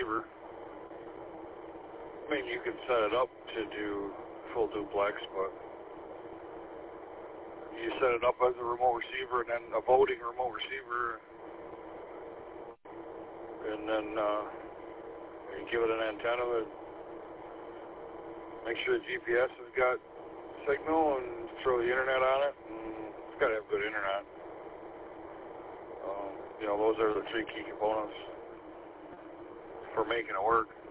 receiver. I mean, you can set it up to do full duplex, but you set it up as a remote receiver and then a voting remote receiver, and then you give it an antenna that make sure the GPS has got signal and throw the internet on it, and it's got to have good internet. Those are the three key components for making it work.